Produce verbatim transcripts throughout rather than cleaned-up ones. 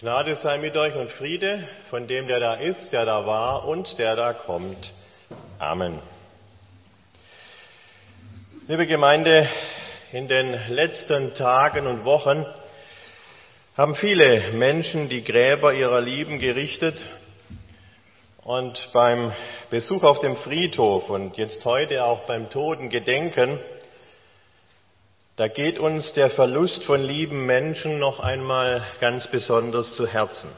Gnade sei mit euch und Friede von dem, der da ist, der da war und der da kommt. Amen. Liebe Gemeinde, in den letzten Tagen und Wochen haben viele Menschen die Gräber ihrer Lieben gerichtet und beim Besuch auf dem Friedhof und jetzt heute auch beim Totengedenken, da geht uns der Verlust von lieben Menschen noch einmal ganz besonders zu Herzen.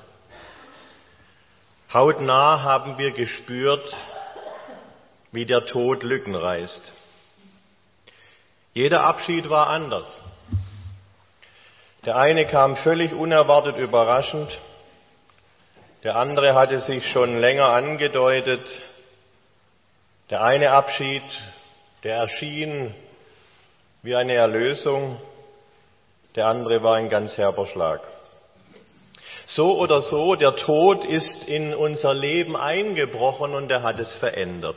Hautnah haben wir gespürt, wie der Tod Lücken reißt. Jeder Abschied war anders. Der eine kam völlig unerwartet überraschend, der andere hatte sich schon länger angedeutet. Der eine Abschied, der erschien wie eine Erlösung, der andere war ein ganz herber Schlag. So oder so, der Tod ist in unser Leben eingebrochen und er hat es verändert.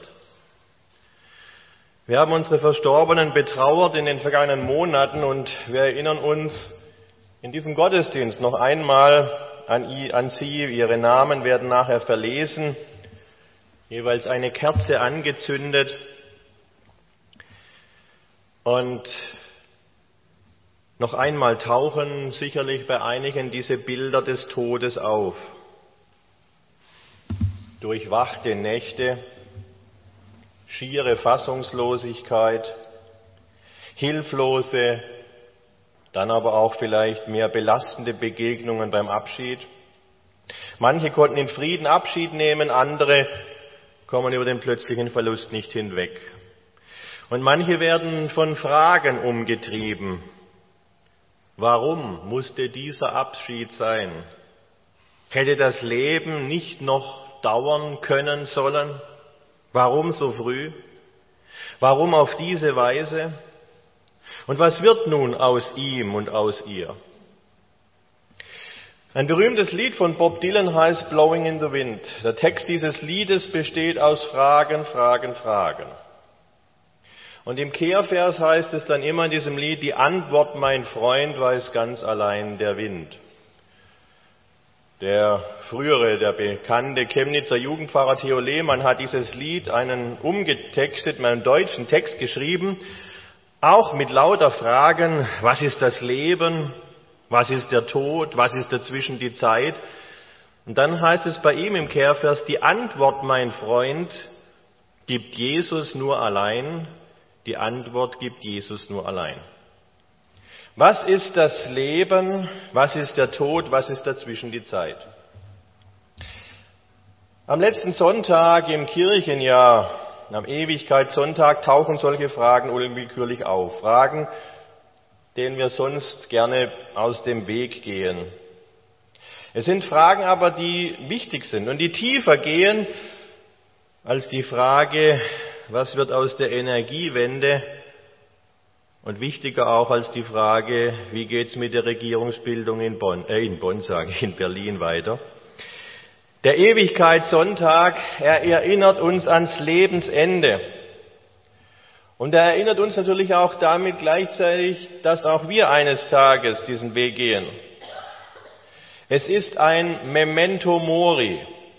Wir haben unsere Verstorbenen betrauert in den vergangenen Monaten und wir erinnern uns in diesem Gottesdienst noch einmal an, an sie. Ihre Namen werden nachher verlesen, jeweils eine Kerze angezündet. Und noch einmal tauchen sicherlich bei einigen diese Bilder des Todes auf. Durchwachte Nächte, schiere Fassungslosigkeit, hilflose, dann aber auch vielleicht mehr belastende Begegnungen beim Abschied. Manche konnten in Frieden Abschied nehmen, andere kommen über den plötzlichen Verlust nicht hinweg. Und manche werden von Fragen umgetrieben. Warum musste dieser Abschied sein? Hätte das Leben nicht noch dauern können sollen? Warum so früh? Warum auf diese Weise? Und was wird nun aus ihm und aus ihr? Ein berühmtes Lied von Bob Dylan heißt Blowing in the Wind. Der Text dieses Liedes besteht aus Fragen, Fragen, Fragen. Und im Kehrvers heißt es dann immer in diesem Lied, die Antwort, mein Freund, weiß ganz allein der Wind. Der frühere, der bekannte Chemnitzer Jugendpfarrer Theo Lehmann hat dieses Lied einen umgetextet, mit einem deutschen Text geschrieben, auch mit lauter Fragen, was ist das Leben, was ist der Tod, was ist dazwischen die Zeit? Und dann heißt es bei ihm im Kehrvers, die Antwort, mein Freund, gibt Jesus nur allein. Die Antwort gibt Jesus nur allein. Was ist das Leben? Was ist der Tod? Was ist dazwischen die Zeit? Am letzten Sonntag im Kirchenjahr, am Ewigkeitssonntag, tauchen solche Fragen unwillkürlich auf. Fragen, denen wir sonst gerne aus dem Weg gehen. Es sind Fragen aber, die wichtig sind und die tiefer gehen als die Frage, was wird aus der Energiewende? Und wichtiger auch als die Frage, wie geht's mit der Regierungsbildung in Bonn, äh, in Bonn sage ich, in Berlin weiter? Der Ewigkeitssonntag, er erinnert uns ans Lebensende. Und er erinnert uns natürlich auch damit gleichzeitig, dass auch wir eines Tages diesen Weg gehen. Es ist ein Memento Mori,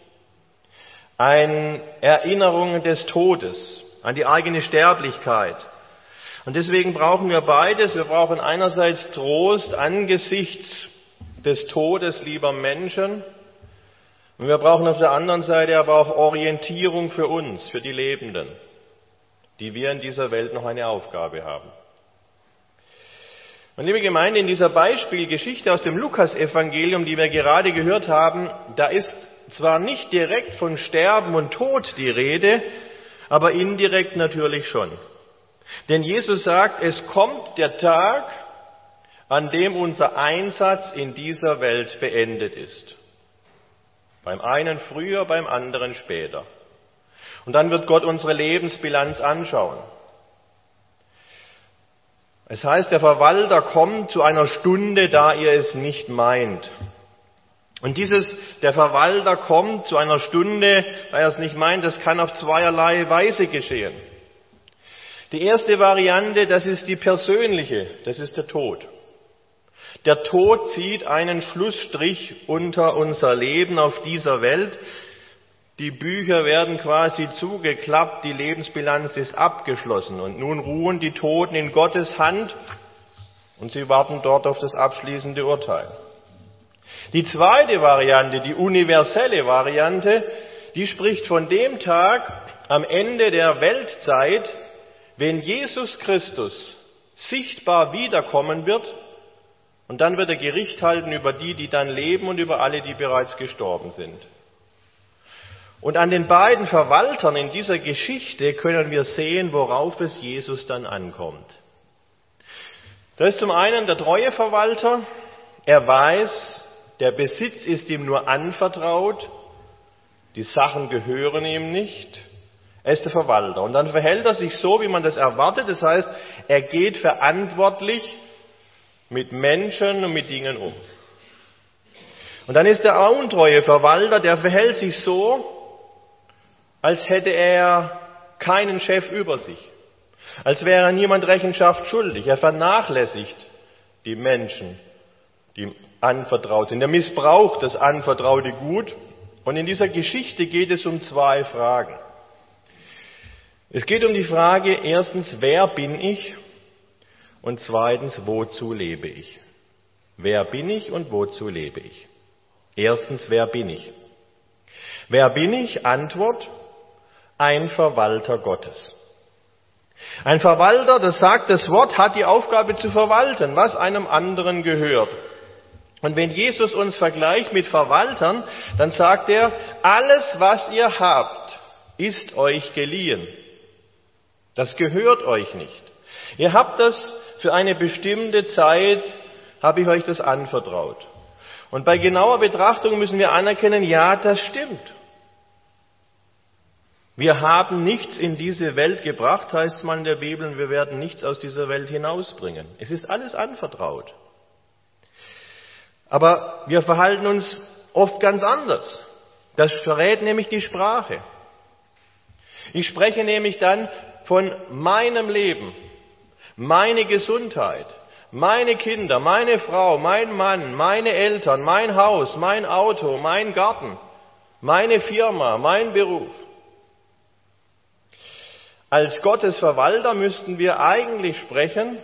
eine Erinnerung des Todes an die eigene Sterblichkeit. Und deswegen brauchen wir beides. Wir brauchen einerseits Trost angesichts des Todes lieber Menschen. Und wir brauchen auf der anderen Seite aber auch Orientierung für uns, für die Lebenden, die wir in dieser Welt noch eine Aufgabe haben. Und liebe Gemeinde, in dieser Beispielgeschichte aus dem Lukasevangelium, die wir gerade gehört haben, da ist zwar nicht direkt von Sterben und Tod die Rede, aber indirekt natürlich schon. Denn Jesus sagt, es kommt der Tag, an dem unser Einsatz in dieser Welt beendet ist. Beim einen früher, beim anderen später. Und dann wird Gott unsere Lebensbilanz anschauen. Es heißt, der Verwalter kommt zu einer Stunde, da ihr es nicht meint. Und dieses, der Verwalter kommt zu einer Stunde, da er es nicht meint, das kann auf zweierlei Weise geschehen. Die erste Variante, das ist die persönliche, das ist der Tod. Der Tod zieht einen Schlussstrich unter unser Leben auf dieser Welt. Die Bücher werden quasi zugeklappt, die Lebensbilanz ist abgeschlossen und nun ruhen die Toten in Gottes Hand und sie warten dort auf das abschließende Urteil. Die zweite Variante, die universelle Variante, die spricht von dem Tag am Ende der Weltzeit, wenn Jesus Christus sichtbar wiederkommen wird und dann wird er Gericht halten über die, die dann leben und über alle, die bereits gestorben sind. Und an den beiden Verwaltern in dieser Geschichte können wir sehen, worauf es Jesus dann ankommt. Da ist zum einen der treue Verwalter, er weiß, der Besitz ist ihm nur anvertraut, die Sachen gehören ihm nicht, er ist der Verwalter. Und dann verhält er sich so, wie man das erwartet, das heißt, er geht verantwortlich mit Menschen und mit Dingen um. Und dann ist der untreue Verwalter, der verhält sich so, als hätte er keinen Chef über sich, als wäre niemand Rechenschaft schuldig. Er vernachlässigt die Menschen, die ihm anvertraut sind. Er missbraucht das anvertraute Gut. Und in dieser Geschichte geht es um zwei Fragen. Es geht um die Frage, erstens, wer bin ich? Und zweitens, wozu lebe ich? Wer bin ich und wozu lebe ich? Erstens, wer bin ich? Wer bin ich? Antwort, ein Verwalter Gottes. Ein Verwalter, das sagt das Wort, hat die Aufgabe zu verwalten, was einem anderen gehört. Und wenn Jesus uns vergleicht mit Verwaltern, dann sagt er, alles, was ihr habt, ist euch geliehen. Das gehört euch nicht. Ihr habt das für eine bestimmte Zeit, habe ich euch das anvertraut. Und bei genauer Betrachtung müssen wir anerkennen, ja, das stimmt. Wir haben nichts in diese Welt gebracht, heißt es mal in der Bibel, und wir werden nichts aus dieser Welt hinausbringen. Es ist alles anvertraut. Aber wir verhalten uns oft ganz anders. Das verrät nämlich die Sprache. Ich spreche nämlich dann von meinem Leben, meine Gesundheit, meine Kinder, meine Frau, mein Mann, meine Eltern, mein Haus, mein Auto, mein Garten, meine Firma, mein Beruf. Als Gottes Verwalter müssten wir eigentlich sprechen,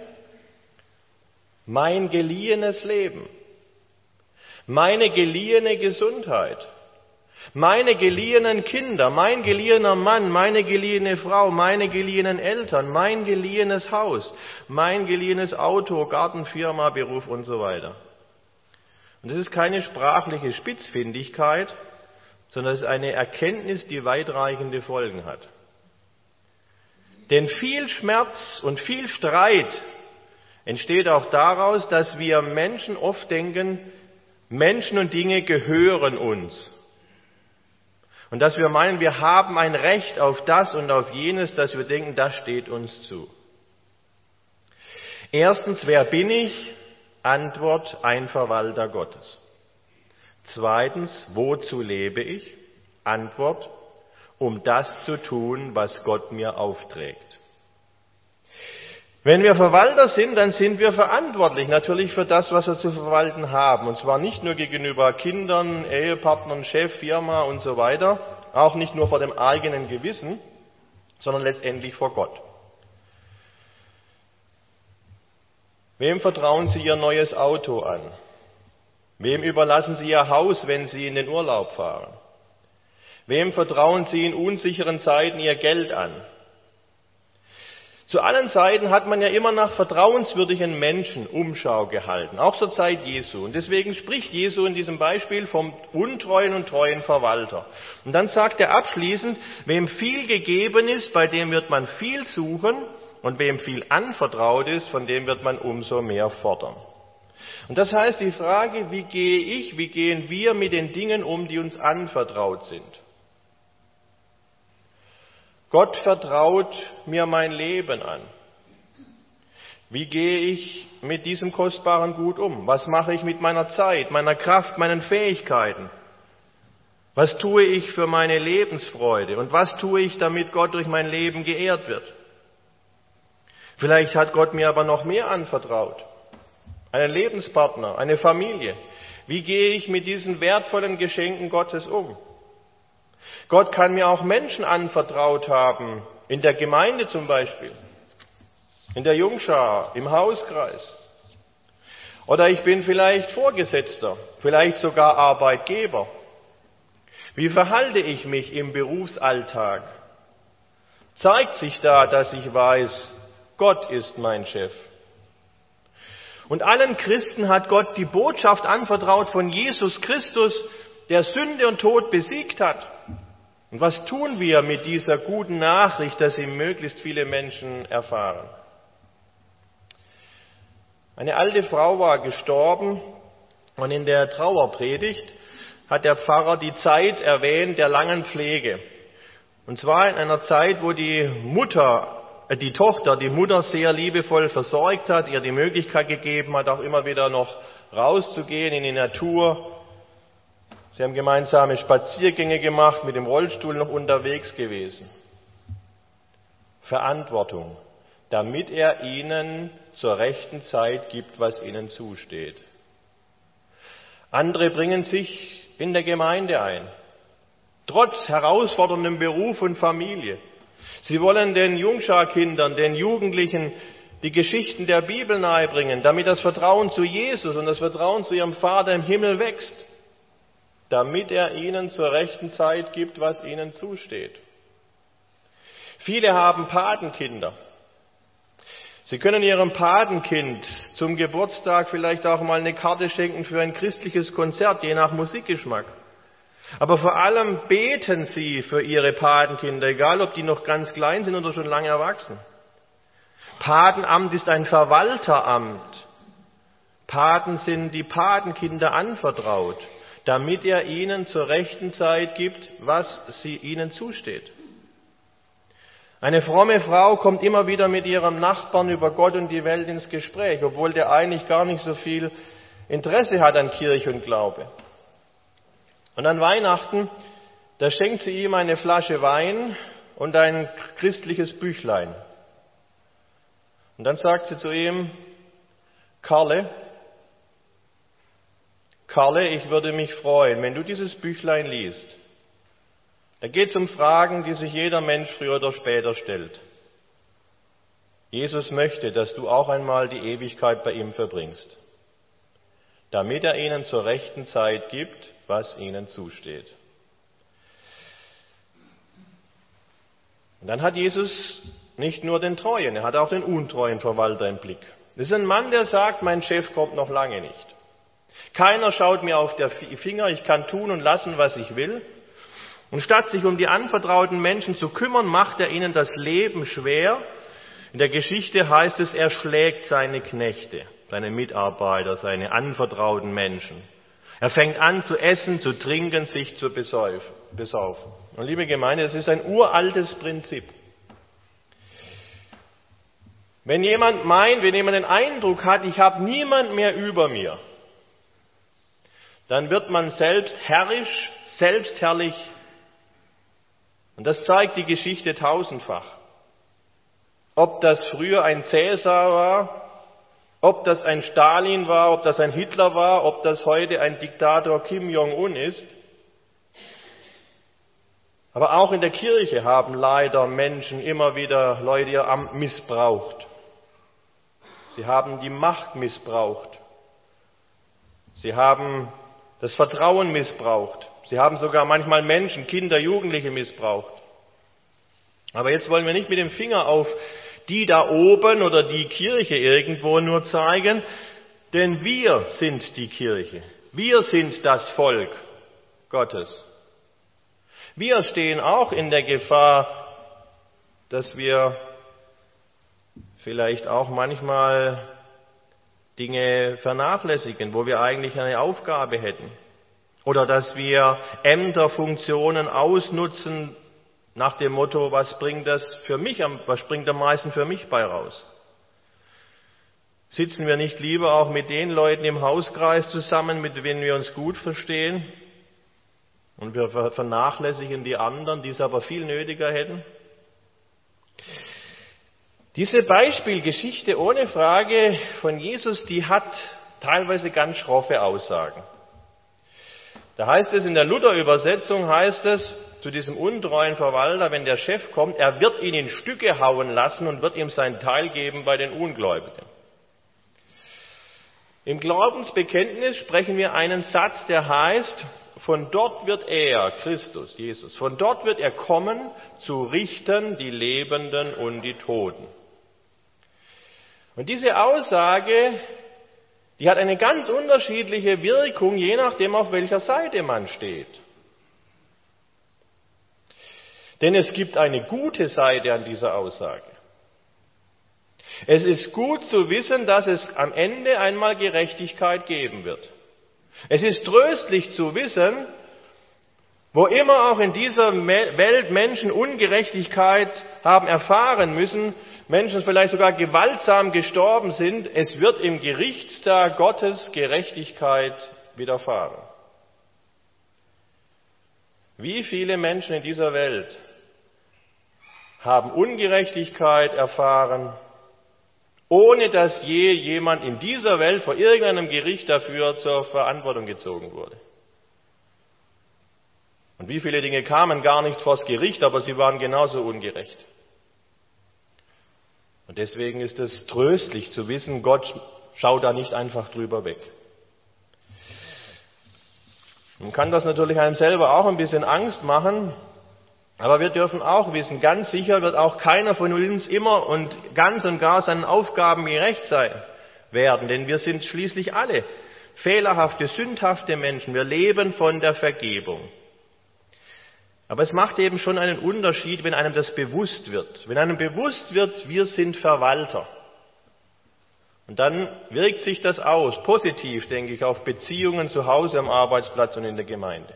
mein geliehenes Leben, meine geliehene Gesundheit, meine geliehenen Kinder, mein geliehener Mann, meine geliehene Frau, meine geliehenen Eltern, mein geliehenes Haus, mein geliehenes Auto, Garten, Firma, Beruf und so weiter. Und das ist keine sprachliche Spitzfindigkeit, sondern es ist eine Erkenntnis, die weitreichende Folgen hat. Denn viel Schmerz und viel Streit entsteht auch daraus, dass wir Menschen oft denken, Menschen und Dinge gehören uns. Und dass wir meinen, wir haben ein Recht auf das und auf jenes, dass wir denken, das steht uns zu. Erstens, wer bin ich? Antwort, ein Verwalter Gottes. Zweitens, wozu lebe ich? Antwort, um das zu tun, was Gott mir aufträgt. Wenn wir Verwalter sind, dann sind wir verantwortlich natürlich für das, was wir zu verwalten haben. Und zwar nicht nur gegenüber Kindern, Ehepartnern, Chef, Firma und so weiter, auch nicht nur vor dem eigenen Gewissen, sondern letztendlich vor Gott. Wem vertrauen Sie Ihr neues Auto an? Wem überlassen Sie Ihr Haus, wenn Sie in den Urlaub fahren? Wem vertrauen Sie in unsicheren Zeiten Ihr Geld an? Zu allen Zeiten hat man ja immer nach vertrauenswürdigen Menschen Umschau gehalten, auch zur Zeit Jesu. Und deswegen spricht Jesu in diesem Beispiel vom untreuen und treuen Verwalter. Und dann sagt er abschließend, wem viel gegeben ist, bei dem wird man viel suchen, und wem viel anvertraut ist, von dem wird man umso mehr fordern. Und das heißt, die Frage, wie gehe ich, wie gehen wir mit den Dingen um, die uns anvertraut sind? Gott vertraut mir mein Leben an. Wie gehe ich mit diesem kostbaren Gut um? Was mache ich mit meiner Zeit, meiner Kraft, meinen Fähigkeiten? Was tue ich für meine Lebensfreude? Und was tue ich, damit Gott durch mein Leben geehrt wird? Vielleicht hat Gott mir aber noch mehr anvertraut. einen Lebenspartner, eine Familie? Wie gehe ich mit diesen wertvollen Geschenken Gottes um? Gott kann mir auch Menschen anvertraut haben, in der Gemeinde zum Beispiel, in der Jungschar, im Hauskreis. Oder ich bin vielleicht Vorgesetzter, vielleicht sogar Arbeitgeber. Wie verhalte ich mich im Berufsalltag? Zeigt sich da, dass ich weiß, Gott ist mein Chef? Und allen Christen hat Gott die Botschaft anvertraut von Jesus Christus, der Sünde und Tod besiegt hat. Und was tun wir mit dieser guten Nachricht, dass sie möglichst viele Menschen erfahren? Eine alte Frau war gestorben und in der Trauerpredigt hat der Pfarrer die Zeit erwähnt der langen Pflege. Und zwar in einer Zeit, wo die Mutter die Tochter, die Mutter sehr liebevoll versorgt hat, ihr die Möglichkeit gegeben hat, auch immer wieder noch rauszugehen in die Natur. Sie haben gemeinsame Spaziergänge gemacht, mit dem Rollstuhl noch unterwegs gewesen. Verantwortung, damit er ihnen zur rechten Zeit gibt, was ihnen zusteht. Andere bringen sich in der Gemeinde ein, trotz herausforderndem Beruf und Familie. Sie wollen den Jungschar-Kindern, den Jugendlichen die Geschichten der Bibel nahebringen, damit das Vertrauen zu Jesus und das Vertrauen zu ihrem Vater im Himmel wächst, damit er ihnen zur rechten Zeit gibt, was ihnen zusteht. Viele haben Patenkinder. Sie können ihrem Patenkind zum Geburtstag vielleicht auch mal eine Karte schenken für ein christliches Konzert, je nach Musikgeschmack. Aber vor allem beten Sie für Ihre Patenkinder, egal ob die noch ganz klein sind oder schon lange erwachsen. Patenamt ist ein Verwalteramt. Paten sind die Patenkinder anvertraut, damit er ihnen zur rechten Zeit gibt, was sie ihnen zusteht. Eine fromme Frau kommt immer wieder mit ihrem Nachbarn über Gott und die Welt ins Gespräch, obwohl der eigentlich gar nicht so viel Interesse hat an Kirche und Glaube. Und an Weihnachten, da schenkt sie ihm eine Flasche Wein und ein christliches Büchlein. Und dann sagt sie zu ihm, Karle, Karle, ich würde mich freuen, wenn du dieses Büchlein liest. Da geht es um Fragen, die sich jeder Mensch früher oder später stellt. Jesus möchte, dass du auch einmal die Ewigkeit bei ihm verbringst, damit er ihnen zur rechten Zeit gibt, was ihnen zusteht. Und dann hat Jesus nicht nur den treuen, er hat auch den untreuen Verwalter im Blick. Das ist ein Mann, der sagt, mein Chef kommt noch lange nicht. Keiner schaut mir auf die Finger, ich kann tun und lassen, was ich will. Und statt sich um die anvertrauten Menschen zu kümmern, macht er ihnen das Leben schwer. In der Geschichte heißt es, er schlägt seine Knechte, seine Mitarbeiter, seine anvertrauten Menschen. Er fängt an zu essen, zu trinken, sich zu besaufen. Und liebe Gemeinde, es ist ein uraltes Prinzip. Wenn jemand meint, wenn jemand den Eindruck hat, ich habe niemand mehr über mir, dann wird man selbst herrisch, selbstherrlich. Und das zeigt die Geschichte tausendfach. Ob das früher ein Cäsar war, ob das ein Stalin war, ob das ein Hitler war, ob das heute ein Diktator Kim Jong-un ist. Aber auch in der Kirche haben leider Menschen immer wieder Leute ihr Amt missbraucht. Sie haben die Macht missbraucht. Sie haben das Vertrauen missbraucht. Sie haben sogar manchmal Menschen, Kinder, Jugendliche missbraucht. Aber jetzt wollen wir nicht mit dem Finger auf die da oben oder die Kirche irgendwo nur zeigen, denn wir sind die Kirche. Wir sind das Volk Gottes. Wir stehen auch in der Gefahr, dass wir vielleicht auch manchmal Dinge vernachlässigen, wo wir eigentlich eine Aufgabe hätten. Oder dass wir Ämter, Funktionen ausnutzen nach dem Motto, was bringt das für mich, was bringt am meisten für mich bei raus? Sitzen wir nicht lieber auch mit den Leuten im Hauskreis zusammen, mit denen wir uns gut verstehen? Und wir vernachlässigen die anderen, die es aber viel nötiger hätten? Diese Beispielgeschichte ohne Frage von Jesus, die hat teilweise ganz schroffe Aussagen. Da heißt es in der Luther-Übersetzung, heißt es zu diesem untreuen Verwalter, wenn der Chef kommt, er wird ihn in Stücke hauen lassen und wird ihm seinen Teil geben bei den Ungläubigen. Im Glaubensbekenntnis sprechen wir einen Satz, der heißt, von dort wird er, Christus, Jesus, von dort wird er kommen, zu richten die Lebenden und die Toten. Und diese Aussage, die hat eine ganz unterschiedliche Wirkung, je nachdem, auf welcher Seite man steht. Denn es gibt eine gute Seite an dieser Aussage. Es ist gut zu wissen, dass es am Ende einmal Gerechtigkeit geben wird. Es ist tröstlich zu wissen, wo immer auch in dieser Welt Menschen Ungerechtigkeit haben erfahren müssen, Menschen vielleicht sogar gewaltsam gestorben sind, es wird im Gerichtstag Gottes Gerechtigkeit widerfahren. Wie viele Menschen in dieser Welt haben Ungerechtigkeit erfahren, ohne dass je jemand in dieser Welt vor irgendeinem Gericht dafür zur Verantwortung gezogen wurde. Und wie viele Dinge kamen gar nicht vors Gericht, aber sie waren genauso ungerecht. Und deswegen ist es tröstlich zu wissen, Gott schaut da nicht einfach drüber weg. Man kann das natürlich einem selber auch ein bisschen Angst machen, aber wir dürfen auch wissen, ganz sicher wird auch keiner von uns immer und ganz und gar seinen Aufgaben gerecht sein werden, denn wir sind schließlich alle fehlerhafte, sündhafte Menschen. Wir leben von der Vergebung. Aber es macht eben schon einen Unterschied, wenn einem das bewusst wird. Wenn einem bewusst wird, wir sind Verwalter. Und dann wirkt sich das aus, positiv, denke ich, auf Beziehungen zu Hause, am Arbeitsplatz und in der Gemeinde.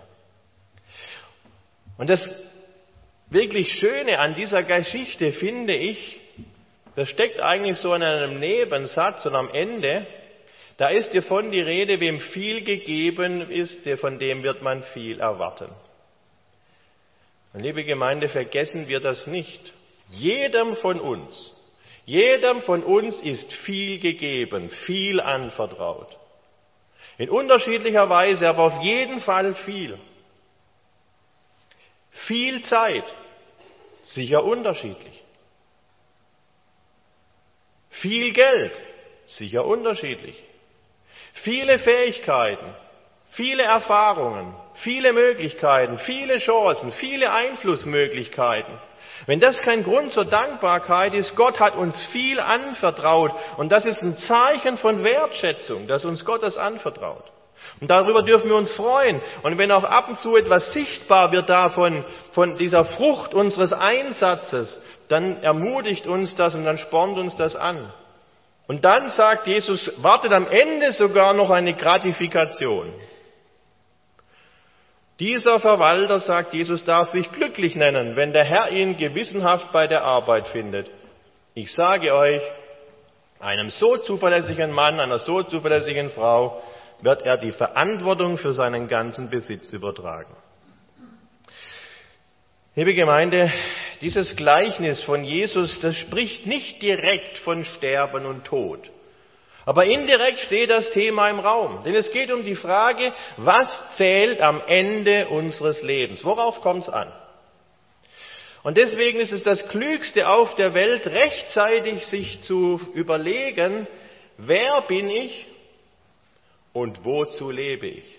Und das wirklich Schöne an dieser Geschichte finde ich, das steckt eigentlich so in einem Nebensatz und am Ende, da ist davon die Rede, wem viel gegeben ist, von dem wird man viel erwarten. Und liebe Gemeinde, vergessen wir das nicht. Jedem von uns, jedem von uns ist viel gegeben, viel anvertraut. In unterschiedlicher Weise, aber auf jeden Fall viel. Viel Zeit, sicher unterschiedlich. Viel Geld, sicher unterschiedlich. Viele Fähigkeiten, viele Erfahrungen, viele Möglichkeiten, viele Chancen, viele Einflussmöglichkeiten. Wenn das kein Grund zur Dankbarkeit ist, Gott hat uns viel anvertraut und das ist ein Zeichen von Wertschätzung, dass uns Gott das anvertraut. Und darüber dürfen wir uns freuen. Und wenn auch ab und zu etwas sichtbar wird davon, von dieser Frucht unseres Einsatzes, dann ermutigt uns das und dann spornt uns das an. Und dann sagt Jesus, wartet am Ende sogar noch eine Gratifikation. Dieser Verwalter, sagt Jesus, darf sich glücklich nennen, wenn der Herr ihn gewissenhaft bei der Arbeit findet. Ich sage euch, einem so zuverlässigen Mann, einer so zuverlässigen Frau, wird er die Verantwortung für seinen ganzen Besitz übertragen. Liebe Gemeinde, dieses Gleichnis von Jesus, das spricht nicht direkt von Sterben und Tod. Aber indirekt steht das Thema im Raum. Denn es geht um die Frage, was zählt am Ende unseres Lebens? Worauf kommt es an? Und deswegen ist es das Klügste auf der Welt, rechtzeitig sich zu überlegen, wer bin ich und wozu lebe ich?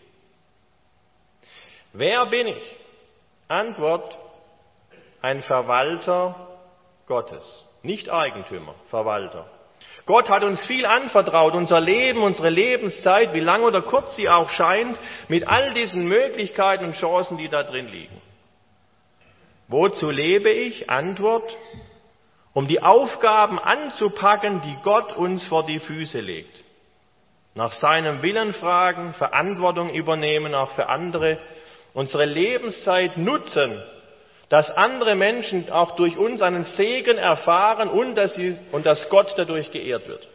Wer bin ich? Antwort, ein Verwalter Gottes. Nicht Eigentümer, Verwalter. Gott hat uns viel anvertraut, unser Leben, unsere Lebenszeit, wie lang oder kurz sie auch scheint, mit all diesen Möglichkeiten und Chancen, die da drin liegen. Wozu lebe ich? Antwort, um die Aufgaben anzupacken, die Gott uns vor die Füße legt. Nach seinem Willen fragen, Verantwortung übernehmen, auch für andere, unsere Lebenszeit nutzen, dass andere Menschen auch durch uns einen Segen erfahren und dass, sie, und dass Gott dadurch geehrt wird.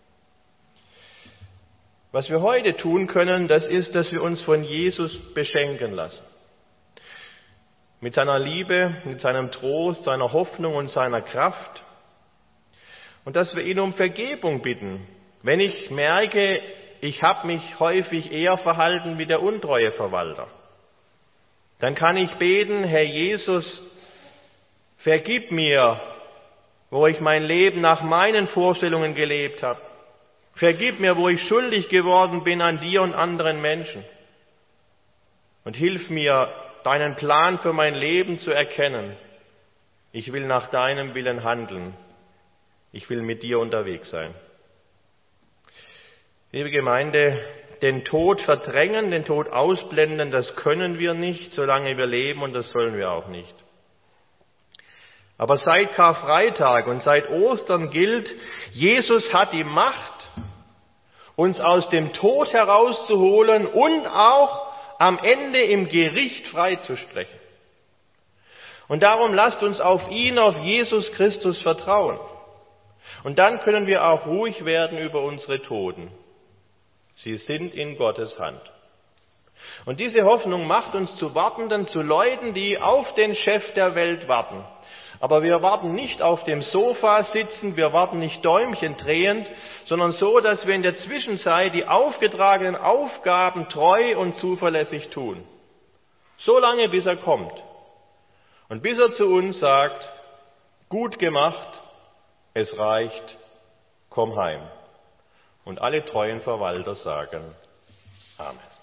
Was wir heute tun können, das ist, dass wir uns von Jesus beschenken lassen. Mit seiner Liebe, mit seinem Trost, seiner Hoffnung und seiner Kraft. Und dass wir ihn um Vergebung bitten. Wenn ich merke, ich habe mich häufig eher verhalten wie der untreue Verwalter. Dann kann ich beten, Herr Jesus, vergib mir, wo ich mein Leben nach meinen Vorstellungen gelebt habe. Vergib mir, wo ich schuldig geworden bin an dir und anderen Menschen. Und hilf mir, deinen Plan für mein Leben zu erkennen. Ich will nach deinem Willen handeln. Ich will mit dir unterwegs sein. Liebe Gemeinde, den Tod verdrängen, den Tod ausblenden, das können wir nicht, solange wir leben, und das sollen wir auch nicht. Aber seit Karfreitag und seit Ostern gilt, Jesus hat die Macht, uns aus dem Tod herauszuholen und auch am Ende im Gericht freizusprechen. Und darum lasst uns auf ihn, auf Jesus Christus vertrauen. Und dann können wir auch ruhig werden über unsere Toten. Sie sind in Gottes Hand. Und diese Hoffnung macht uns zu Wartenden, zu Leuten, die auf den Chef der Welt warten. Aber wir warten nicht auf dem Sofa sitzen, wir warten nicht Däumchen drehend, sondern so, dass wir in der Zwischenzeit die aufgetragenen Aufgaben treu und zuverlässig tun. So lange, bis er kommt. Und bis er zu uns sagt, gut gemacht, es reicht, komm heim. Und alle treuen Verwalter sagen Amen.